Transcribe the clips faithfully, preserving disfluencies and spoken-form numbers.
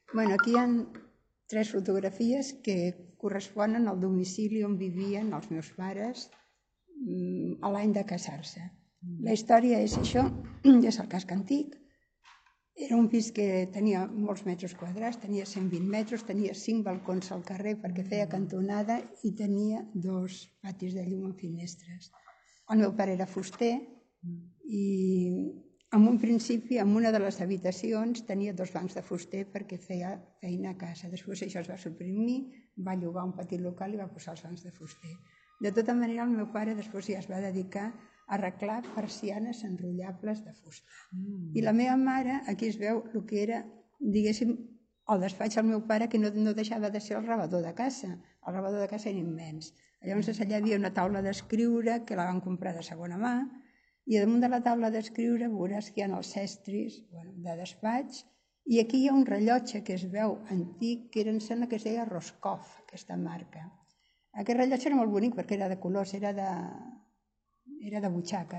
Bueno, aquí hi ha tres fotografies que corresponen al domicili on vivien els meus pares a l'any de casar-se. La història és això, és el casc antic. Era un pis que tenia molts metres quadrats, tenia cent vint metres, tenia cinc balcons al carrer perquè feia cantonada i tenia dos patis de llum amb finestres. El meu pare era fuster i en un principi, en una de les habitacions, tenia dos bancs de fuster perquè feia feina a casa. Després això es va suprimir, va llogar un petit local i va posar els bancs de fuster. De tota manera, el meu pare després ja es va dedicar a arreglar persianes enrotllables de fusta. I la meva mare, aquí es veu el que era, diguéssim, el despatx del meu pare, que no deixava de ser el rebedor de casa. El rebedor de casa era immens. Llavors allà hi havia una taula d'escriure que la van comprar de segona mà i damunt de la taula d'escriure veuràs que hi ha els estris de despatx i aquí hi ha un rellotge que es veu antic que era, em sembla que es deia Roscoff, aquesta marca. Aquest rellotge era molt bonic perquè era de colors, era de, era de butxaca.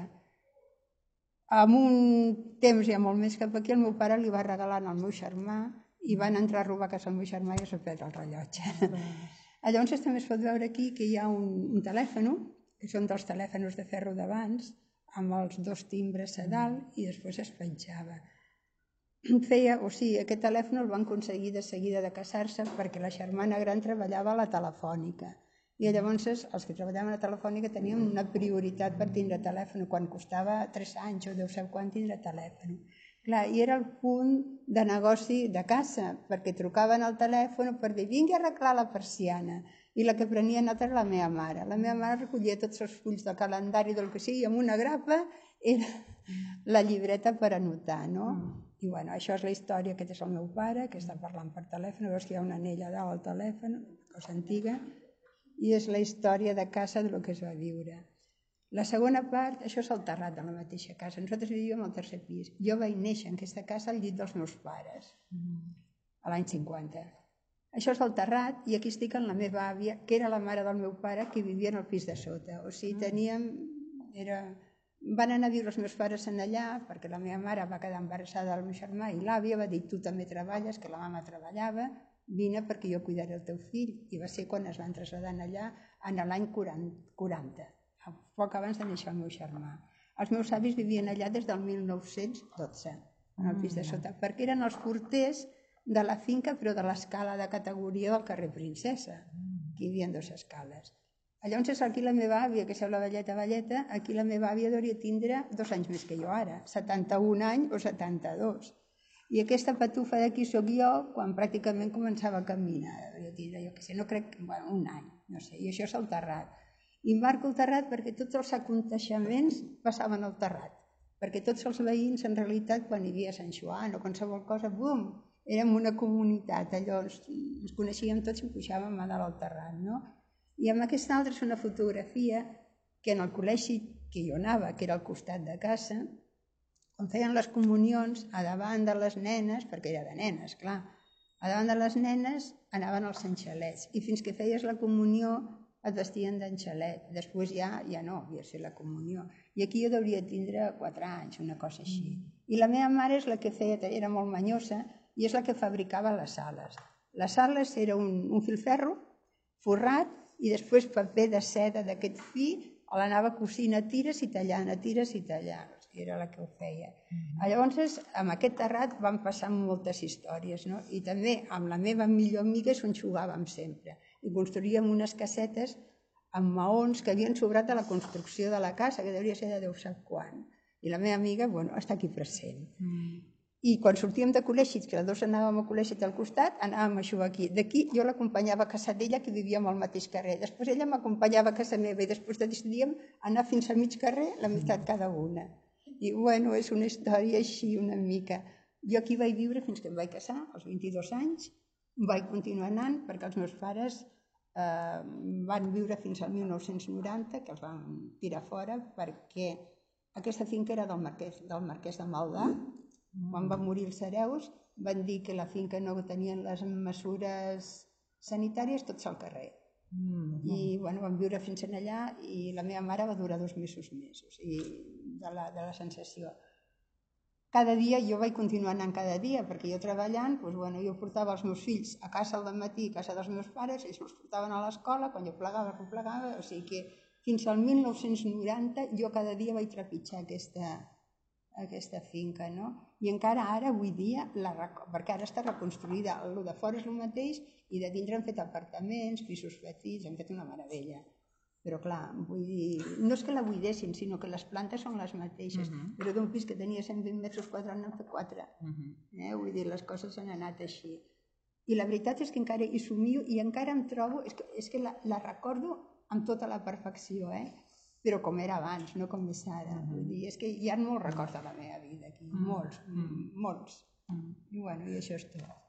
En un temps ja molt més cap aquí el meu pare li va regalar al meu germà i van entrar a robar a casa el meu germà i es va perdre el rellotge. Llavors també es pot veure aquí que hi ha un, un telèfon, que són dos telèfons de ferro d'abans, amb els dos timbres a dalt i després es penjava. Feia, o sigui, aquest telèfon el van aconseguir de seguida de casar-se perquè la germana gran treballava a la Telefònica i llavors els que treballaven a la Telefònica tenien una prioritat per tindre telèfon quan costava tres anys o deu ser quan tindre telèfon. Clar, i era el punt de negoci de casa, perquè trucaven al telèfon per dir vingui a arreglar la persiana. I la que prenia nota era la meva mare. La meva mare recollia tots els fulls del calendari del que sigui, amb una grapa era la llibreta per anotar, no? I bueno, això és la història, aquest és el meu pare, que està parlant per telèfon, veus que hi ha una anella dalt al telèfon, una cosa antiga, i és la història de casa del que es va viure. La segona part, això és el terrat de la mateixa casa. Nosaltres vivíem al tercer pis. Jo vaig néixer en aquesta casa al llit dels meus pares, a l'any cinquanta. Això és el terrat i aquí estic amb la meva àvia, que era la mare del meu pare, que vivia en el pis de sota. O sigui, teníem... Era... Van anar a viure els meus pares en allà perquè la meva mare va quedar embarassada del meu germà i l'àvia va dir tu també treballes, que la mama treballava, vine perquè jo cuidaré el teu fill. I va ser quan es van traslladar allà en l'any quaranta, poc abans de néixer el meu germà. Els meus avis vivien allà des del mil nou-cents dotze, en el pis de sota, perquè eren els porters de la finca, però de l'escala de categoria del carrer Princesa, que hi havia dues escales. Llavors aquí la meva àvia, que seu la velleta velleta, aquí la meva àvia hauria tindre dos anys més que jo ara, setanta-un anys o setanta-dos. I aquesta patufa d'aquí sóc jo quan pràcticament començava a caminar. Jo tindre, jo què sé, no crec, bueno, un any, no sé, i això és el terrat. I marco el terrat perquè tots els aconteixements passaven al terrat, perquè tots els veïns, en realitat, quan hi havia Sant Joan o qualsevol cosa, bum, érem una comunitat, allò ens coneixíem tots i pujàvem a dalt al terrat, no? I amb aquesta altra és una fotografia que en el col·legi que jo anava, que era al costat de casa, quan feien les comunions, a davant de les nenes, perquè era de nenes, clar, a davant de les nenes anaven als enxalets i fins que feies la comunió et vestien d'enxalet. Després ja ja no, havia de ser la comunió. I aquí jo hauria de tindre quatre anys, una cosa així. I la meva mare és la que feia, era molt manyosa, i és la que fabricava les sales. Les sales era un, un filferro forrat i després paper de seda d'aquest fi, l'anava cosint a tires i tallant, a tires i tallant. Era la que ho feia. Llavors, amb aquest terrat van passar moltes històries, no? I també amb la meva millor amiga és on jugàvem sempre. I construíem unes casetes amb maons que havien sobrat de la construcció de la casa, que hauria ser de Déu sap quan. I la meva amiga, bueno, està aquí present. I quan sortíem de col·legi, que les dues anàvem a col·legi al costat, anàvem a jugar aquí. D'aquí jo l'acompanyava a casa d'ella, que vivíem al mateix carrer. Després ella m'acompanyava a casa meva i després decidíem anar fins a mig carrer, la meitat cada una. I bueno, és una història així una mica. Jo aquí vaig viure fins que em vaig casar, als vint-i-dos anys, vaig continuar anant perquè els meus pares eh, van viure fins al mil nou-cents noranta, que els van tirar fora perquè aquesta finca era del marquès, del marquès de Maldà. Quan van morir els hereus van dir que la finca no tenien les mesures sanitàries, tots al carrer. I bueno, vam viure fins allà i la meva mare va durar dos mesos més, o sigui, de la, de la sensació. cada dia jo vaig continuar anant cada dia, perquè jo treballant, doncs, bueno, jo portava els meus fills a casa al matí, a casa dels meus pares, ells els portaven a l'escola, quan jo plegava, que plegava, o sigui que fins al mil nou-cents noranta jo cada dia vaig trepitjar aquesta, aquesta finca, no? I encara ara, avui dia, la, perquè ara està reconstruïda, el de fora és el mateix i de dintre han fet apartaments, pisos petits, han fet una meravella. Però clar, vull dir, no és que la buidessin, sinó que les plantes són les mateixes. Uh-huh. Però d'un pis que tenia cent vint metres quadrats n'han fet quatre. Uh-huh. eh? Vull dir, les coses han anat així. I la veritat és que encara hi somio i encara em trobo, és que, és que la, la recordo amb tota la perfecció, eh? Però com era abans, no com és ara. Uh-huh. Vull dir, és que hi ha molts records de la meva vida aquí, uh-huh. molts, uh-huh. molts. Uh-huh. I bueno, i això és tot.